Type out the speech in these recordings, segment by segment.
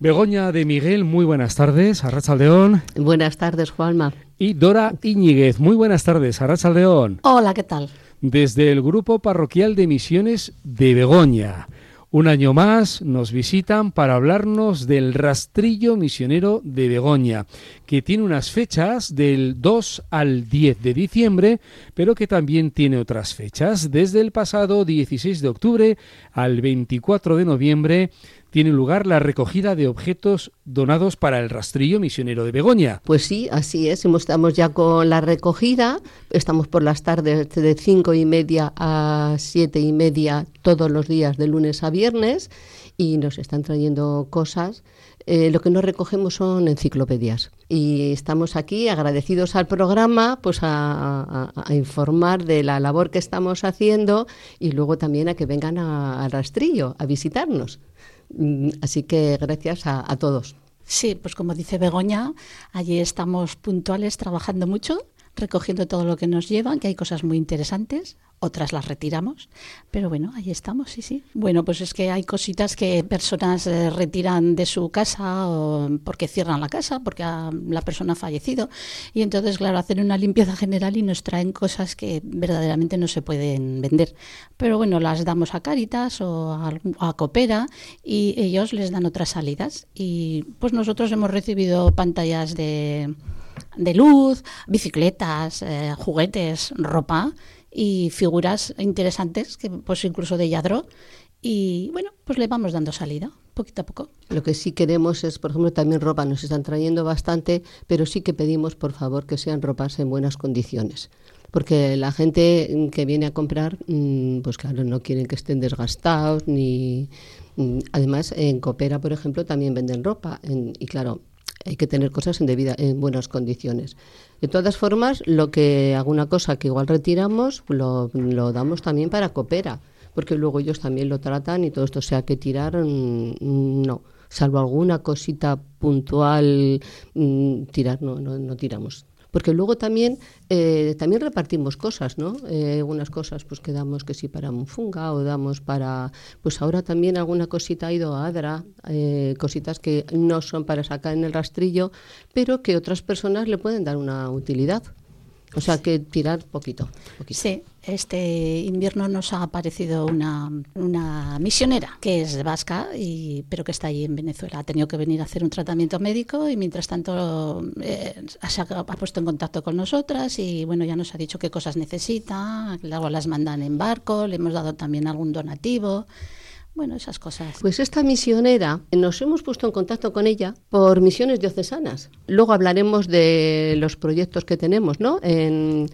Begoña de Miguel, muy buenas tardes, arratsaldeón. Buenas tardes, Juanma. Y Dora Íñiguez, muy buenas tardes, arratsaldeón. Hola, ¿qué tal? Desde el Grupo Parroquial de Misiones de Begoña. Un año más nos visitan para hablarnos del rastrillo misionero de Begoña, que tiene unas fechas del 2 al 10 de diciembre, pero que también tiene otras fechas. Desde el pasado 16 de octubre al 24 de noviembre tiene lugar la recogida de objetos donados para el rastrillo misionero de Begoña. Pues sí, así es. Estamos ya con la recogida. Estamos por las tardes de 5:30 a 7:30 todos los días, de lunes a viernes, y nos están trayendo cosas. Lo que no recogemos son enciclopedias. Y estamos aquí agradecidos al programa, pues a informar de la labor que estamos haciendo y luego también a que vengan al rastrillo a visitarnos. Así que gracias a todos. Sí, pues como dice Begoña, allí estamos puntuales, trabajando mucho, recogiendo todo lo que nos llevan, que hay cosas muy interesantes, otras las retiramos, pero bueno, ahí estamos, sí. Bueno, pues es que hay cositas que personas retiran de su casa o porque cierran la casa, porque la persona ha fallecido, y entonces, claro, hacen una limpieza general y nos traen cosas que verdaderamente no se pueden vender. Pero bueno, las damos a Cáritas o a Coopera y ellos les dan otras salidas. Y pues nosotros hemos recibido pantallas de luz, bicicletas, juguetes, ropa y figuras interesantes, que pues incluso de Lladró, y bueno, pues le vamos dando salida, poquito a poco. Lo que sí queremos es, por ejemplo, también ropa, nos están trayendo bastante, pero sí que pedimos, por favor, que sean ropas en buenas condiciones, porque la gente que viene a comprar, pues claro, no quieren que estén desgastados, ni además en Coopera, por ejemplo, también venden ropa, y claro, hay que tener cosas en buenas condiciones. De todas formas, alguna cosa que igual retiramos, lo damos también para Coopera, porque luego ellos también lo tratan y todo esto sea que tirar, no. Salvo alguna cosita puntual, tirar no tiramos. Porque luego también repartimos cosas, ¿no? Algunas cosas pues que damos que sí para Mufunga o damos para... Pues ahora también alguna cosita ha ido a Adra, cositas que no son para sacar en el rastrillo, pero que otras personas le pueden dar una utilidad. O sea, que tirar poquito. Sí, este invierno nos ha aparecido una misionera que es vasca, pero que está allí en Venezuela. Ha tenido que venir a hacer un tratamiento médico y mientras tanto se ha puesto en contacto con nosotras y bueno, ya nos ha dicho qué cosas necesita, luego las mandan en barco, le hemos dado también algún donativo. Bueno, esas cosas. Pues esta misionera, nos hemos puesto en contacto con ella por misiones diocesanas. Luego hablaremos de los proyectos que tenemos, ¿no? En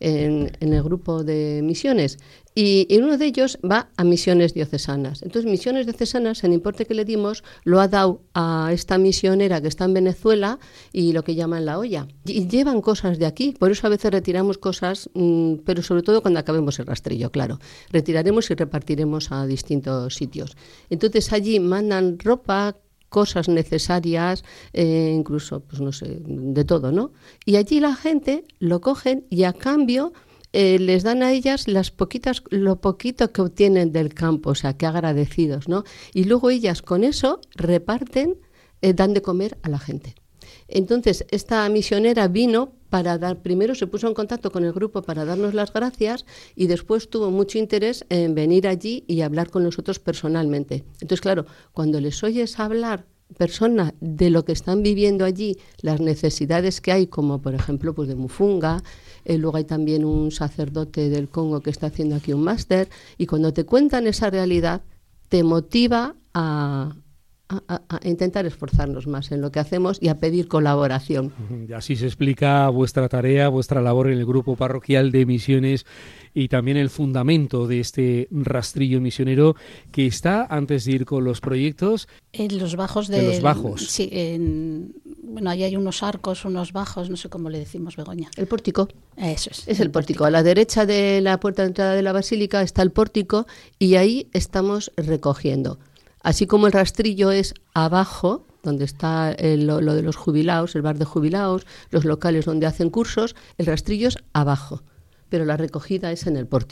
el grupo de misiones. Y uno de ellos va a misiones diocesanas. Entonces, misiones diocesanas, el importe que le dimos, lo ha dado a esta misionera que está en Venezuela y lo que llaman la olla. Y llevan cosas de aquí, por eso a veces retiramos cosas, pero sobre todo cuando acabemos el rastrillo, claro. Retiraremos y repartiremos a distintos sitios. Entonces, allí mandan ropa, cosas necesarias, incluso, pues no sé, de todo, ¿no? Y allí la gente lo cogen y a cambio les dan a ellas lo poquito que obtienen del campo, o sea, que agradecidos, ¿no? Y luego ellas con eso reparten, dan de comer a la gente. Entonces, esta misionera vino primero se puso en contacto con el grupo para darnos las gracias y después tuvo mucho interés en venir allí y hablar con nosotros personalmente. Entonces, claro, cuando les oyes hablar persona de lo que están viviendo allí, las necesidades que hay, como por ejemplo pues de Mufunga, luego hay también un sacerdote del Congo que está haciendo aquí un máster, y cuando te cuentan esa realidad te motiva a intentar esforzarnos más en lo que hacemos y a pedir colaboración. Y así se explica vuestra tarea, vuestra labor en el Grupo Parroquial de Misiones y también el fundamento de este rastrillo misionero que está, antes de ir con los proyectos... En los bajos de los bajos. Sí, bueno, ahí hay unos arcos, unos bajos, no sé cómo le decimos, Begoña. El pórtico. Eso es. Es el pórtico. A la derecha de la puerta de entrada de la basílica está el pórtico y ahí estamos recogiendo. Así como el rastrillo es abajo, donde está lo de los jubilados, el bar de jubilados, los locales donde hacen cursos, el rastrillo es abajo, pero la recogida es en el pórtico.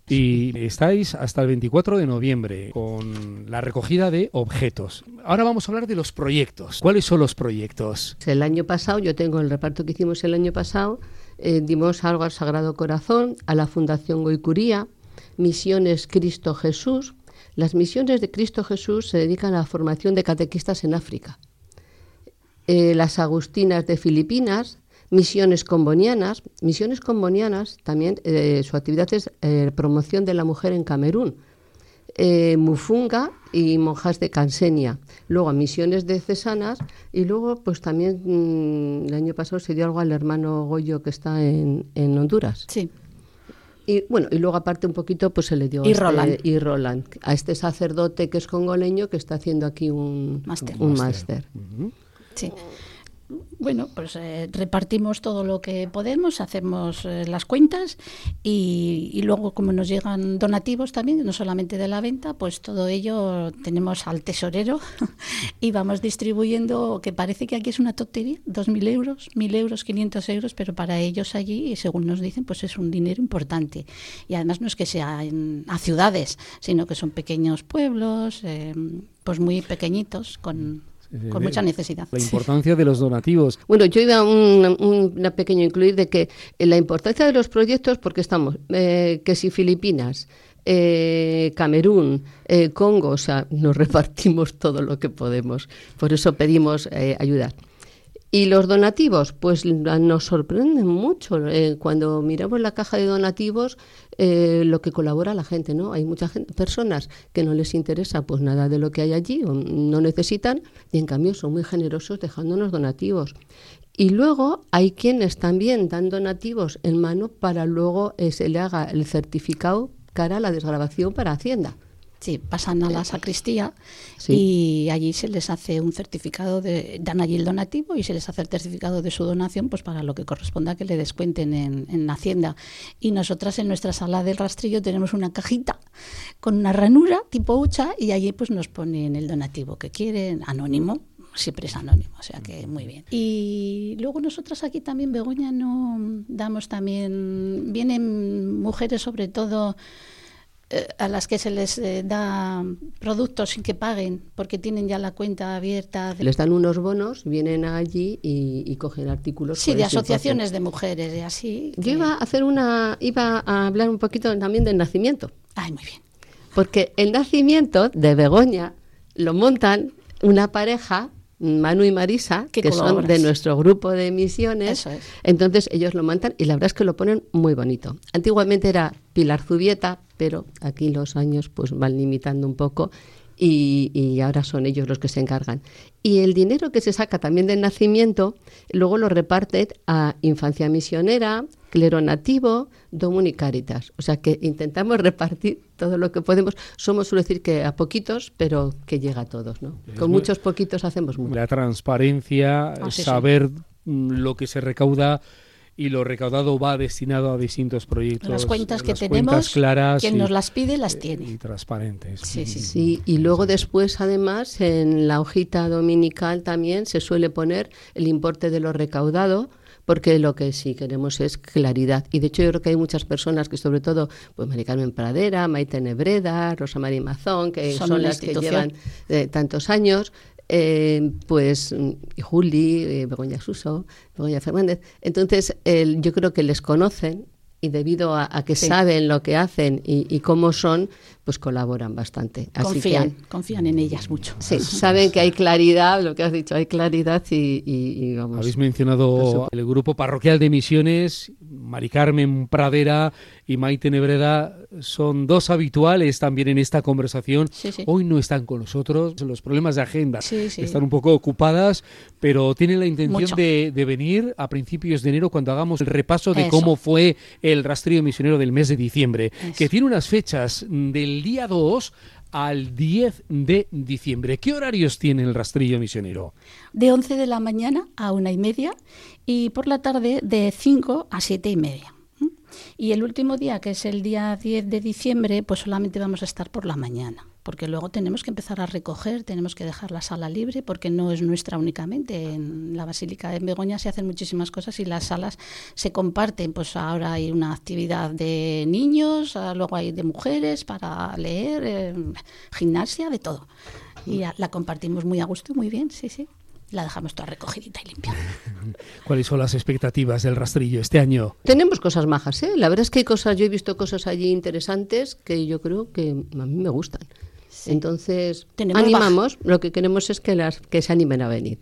Y estáis hasta el 24 de noviembre con la recogida de objetos. Ahora vamos a hablar de los proyectos. ¿Cuáles son los proyectos? El año pasado, yo tengo el reparto que hicimos el año pasado, dimos algo al Sagrado Corazón, a la Fundación Goicuría, Misiones Cristo Jesús. Las misiones de Cristo Jesús se dedican a la formación de catequistas en África. Las Agustinas de Filipinas, Misiones Combonianas también, su actividad es promoción de la mujer en Camerún. Mufunga y monjas de Cansenia. Luego a misiones diocesanas y luego pues también el año pasado se dio algo al hermano Goyo que está en Honduras. Sí. Y bueno, y luego aparte un poquito pues se le dio Roland, a este sacerdote que es congoleño que está haciendo aquí un máster. Uh-huh. Sí. Bueno, pues repartimos todo lo que podemos, hacemos las cuentas y luego como nos llegan donativos también, no solamente de la venta, pues todo ello tenemos al tesorero y vamos distribuyendo, que parece que aquí es una tontería, 2.000 euros, 1.000 euros, 500 euros, pero para ellos allí, según nos dicen, pues es un dinero importante. Y además no es que sea a ciudades, sino que son pequeños pueblos, pues muy pequeñitos, con mucha necesidad. La importancia de los donativos. Bueno, yo iba a una pequeña incluir de que la importancia de los proyectos, porque estamos, que si Filipinas, Camerún, Congo, o sea, nos repartimos todo lo que podemos. Por eso pedimos ayuda. Y los donativos, pues nos sorprenden mucho. Cuando miramos la caja de donativos, lo que colabora la gente, ¿no? Hay muchas personas que no les interesa pues nada de lo que hay allí, o no necesitan, y en cambio son muy generosos dejándonos donativos. Y luego hay quienes también dan donativos en mano para luego se le haga el certificado cara a la desgravación para Hacienda. Sí, pasan a la sacristía sí. Y allí se les hace un certificado, dan allí el donativo y se les hace el certificado de su donación pues para lo que corresponda que le descuenten en Hacienda. Y nosotras en nuestra sala del rastrillo tenemos una cajita con una ranura tipo hucha y allí pues nos ponen el donativo que quieren, anónimo. Siempre es anónimo, o sea que muy bien. Y luego nosotras aquí también, Begoña, no damos también, vienen mujeres sobre todo a las que se les da productos sin que paguen porque tienen ya la cuenta abierta. Les dan unos bonos, vienen allí y cogen artículos. Sí, de asociaciones de mujeres y así. Yo iba a hablar un poquito también del nacimiento. Ay, muy bien. Porque el nacimiento de Begoña lo montan una pareja, Manu y Marisa, que son de nuestro grupo de misiones. Eso es. Entonces ellos lo montan y la verdad es que lo ponen muy bonito. Antiguamente era Pilar Zubieta, pero aquí los años pues van limitando un poco y ahora son ellos los que se encargan. Y el dinero que se saca también del nacimiento luego lo reparten a Infancia Misionera, Clero Nativo, Domuni Caritas. O sea que intentamos repartir todo lo que podemos. Somos, suelo decir, que a poquitos, pero que llega a todos, ¿no? Con muchos poquitos hacemos mucho. La transparencia, saber lo que se recauda y lo recaudado va destinado a distintos proyectos. Las cuentas que tenemos, cuentas claras, quien nos las pide las tiene. Y transparentes. Sí, y luego después, además, en la hojita dominical también se suele poner el importe de lo recaudado, porque lo que sí queremos es claridad. Y de hecho yo creo que hay muchas personas que sobre todo, pues Mari Carmen Pradera, Maite Nebreda, Rosa María Mazón, que son las que llevan tantos años, pues y Juli, Begoña Suso, Begoña Fernández. Entonces yo creo que les conocen y debido a que saben lo que hacen y cómo son, pues colaboran bastante. Así confían en ellas mucho. Sí, saben que hay claridad, lo que has dicho, hay claridad y vamos. Habéis mencionado el grupo parroquial de misiones, Mari Carmen Pradera y Maite Nebreda son dos habituales también en esta conversación. Sí. Hoy no están con nosotros, los problemas de agenda están un poco ocupadas, pero tienen la intención de venir a principios de enero cuando hagamos el repaso de cómo fue el rastrillo misionero del mes de diciembre, que tiene unas fechas del día 2 al 10 de diciembre. ¿Qué horarios tiene el rastrillo misionero? De 11 de la mañana a 1:30 y por la tarde de 5 a 7:30. Y el último día, que es el día 10 de diciembre, pues solamente vamos a estar por la mañana. porque luego tenemos que empezar a recoger, tenemos que dejar la sala libre, porque no es nuestra únicamente. En la Basílica de Begoña se hacen muchísimas cosas y las salas se comparten. Pues ahora hay una actividad de niños, luego hay de mujeres para leer, gimnasia, de todo. Y la compartimos muy a gusto y muy bien, sí, sí. La dejamos toda recogidita y limpia. ¿Cuáles son las expectativas del Rastrillo este año? Tenemos cosas majas, ¿eh? La verdad es que hay cosas, yo he visto cosas allí interesantes que yo creo que a mí me gustan. Sí. Entonces, animamos, lo que queremos es que se animen a venir,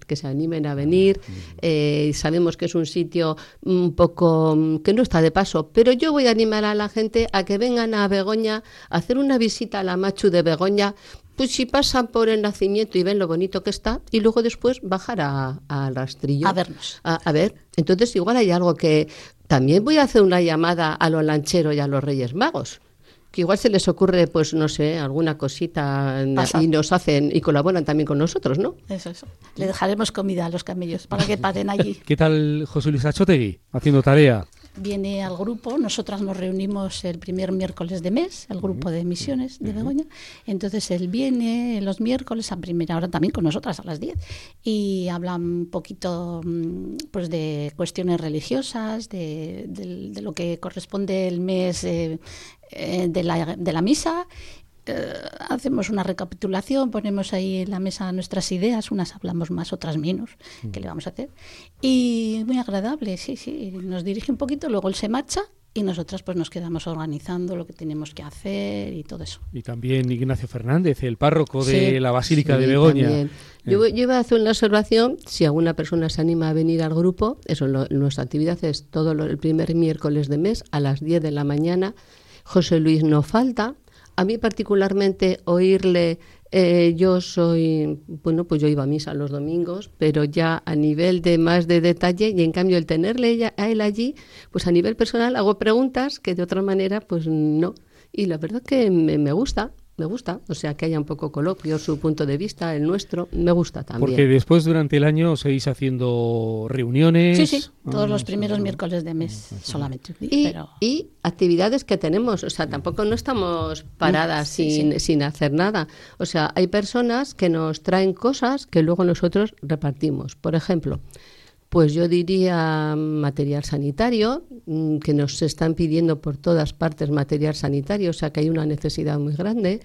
sabemos que es un sitio un poco que no está de paso, pero yo voy a animar a la gente a que vengan a Begoña a hacer una visita a la Machu de Begoña. Pues si pasan por el nacimiento y ven lo bonito que está, y luego después bajar al Rastrillo. A vernos. A ver, entonces igual hay algo que... También voy a hacer una llamada a los lancheros y a los Reyes Magos, que igual se les ocurre, pues no sé, alguna cosita y nos hacen y colaboran también con nosotros, ¿no? Eso. Le dejaremos comida a los camellos para que paren allí. ¿Qué tal José Luis Achotegui haciendo tarea? Viene al grupo, nosotras nos reunimos el primer miércoles de mes, el grupo de misiones de Begoña, entonces él viene los miércoles a primera hora también con nosotras a las 10 y habla un poquito pues de cuestiones religiosas, de lo que corresponde el mes de la misa. Hacemos una recapitulación, ponemos ahí en la mesa nuestras ideas, unas hablamos más, otras menos, ¿qué le vamos a hacer? Y muy agradable, sí, nos dirige un poquito, luego él se marcha y nosotras pues nos quedamos organizando lo que tenemos que hacer y todo eso. Y también Ignacio Fernández, el párroco de la Basílica de Begoña. Yo iba a hacer una observación, si alguna persona se anima a venir al grupo, nuestra actividad es el primer miércoles de mes a las 10 de la mañana, José Luis no falta. A mí particularmente oírle, yo iba a misa los domingos, pero ya a nivel de más de detalle, y en cambio el tenerle a él allí, pues a nivel personal hago preguntas que de otra manera pues no. Y la verdad que me gusta, o sea, que haya un poco coloquio, su punto de vista, el nuestro, me gusta también. Porque después durante el año seguís haciendo reuniones. Sí, todos los primeros miércoles de mes, solamente un día. Y actividades que tenemos, o sea, tampoco no estamos paradas sin hacer nada. O sea, hay personas que nos traen cosas que luego nosotros repartimos. Por ejemplo, pues yo diría material sanitario, que nos están pidiendo por todas partes material sanitario, o sea que hay una necesidad muy grande.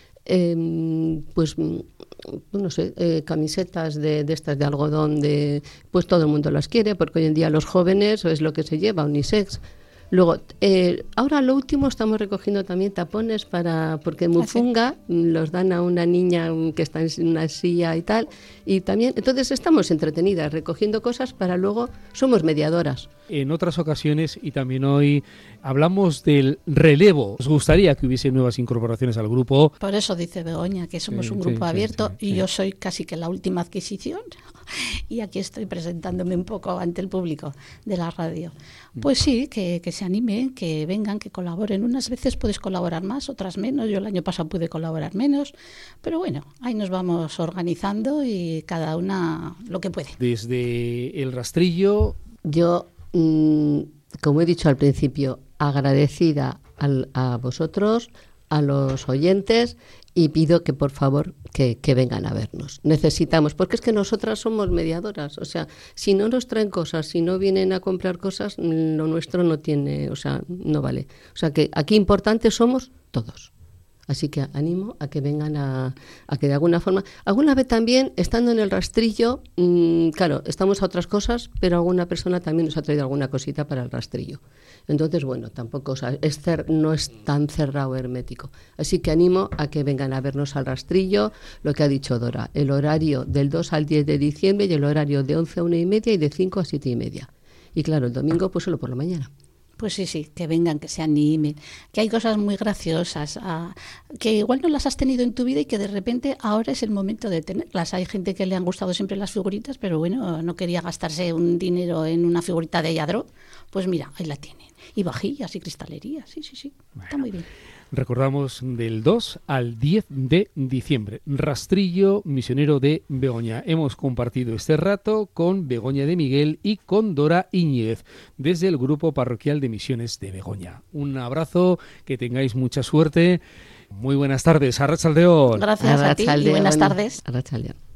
Camisetas de estas de algodón, pues todo el mundo las quiere, porque hoy en día los jóvenes es lo que se lleva, unisex. Luego, ahora lo último estamos recogiendo también tapones porque Mufunga los dan a una niña que está en una silla y tal, y también, entonces estamos entretenidas recogiendo cosas para luego, somos mediadoras. En otras ocasiones y también hoy hablamos del relevo. ¿Os gustaría que hubiese nuevas incorporaciones al grupo? Por eso dice Begoña que somos un grupo abierto y yo soy casi que la última adquisición y aquí estoy presentándome un poco ante el público de la radio. Pues sí, que se animen, que vengan, que colaboren. Unas veces puedes colaborar más, otras menos. Yo el año pasado pude colaborar menos, pero bueno, ahí nos vamos organizando y cada una lo que puede. Desde el Rastrillo... Yo, como he dicho al principio, agradecida a vosotros, a los oyentes, y pido que por favor que vengan a vernos. Necesitamos, porque es que nosotras somos mediadoras, o sea, si no nos traen cosas, si no vienen a comprar cosas, lo nuestro no tiene, o sea, no vale. O sea, que aquí importantes somos todos. Así que animo a que vengan a que de alguna forma... Alguna vez también, estando en el Rastrillo, claro, estamos a otras cosas, pero alguna persona también nos ha traído alguna cosita para el Rastrillo. Entonces, bueno, tampoco, o sea, no es tan cerrado, hermético. Así que animo a que vengan a vernos al Rastrillo, lo que ha dicho Dora, el horario del 2 al 10 de diciembre y el horario de 11 a 1:30 y de 5 a 7:30. Y claro, el domingo pues solo por la mañana. Pues sí, que vengan, que se animen, que hay cosas muy graciosas, que igual no las has tenido en tu vida y que de repente ahora es el momento de tenerlas. Hay gente que le han gustado siempre las figuritas, pero bueno, no quería gastarse un dinero en una figurita de Yadro. Pues mira, ahí la tienen. Y vajillas y cristalería, sí, bueno, está muy bien. Recordamos del 2 al 10 de diciembre, Rastrillo Misionero de Begoña. Hemos compartido este rato con Begoña de Miguel y con Dora Íñiguez, desde el Grupo Parroquial de Misiones de Begoña. Un abrazo, que tengáis mucha suerte Muy buenas tardes, Arratsaldeon. Gracias a ti y buenas tardes. Arratsaldeon.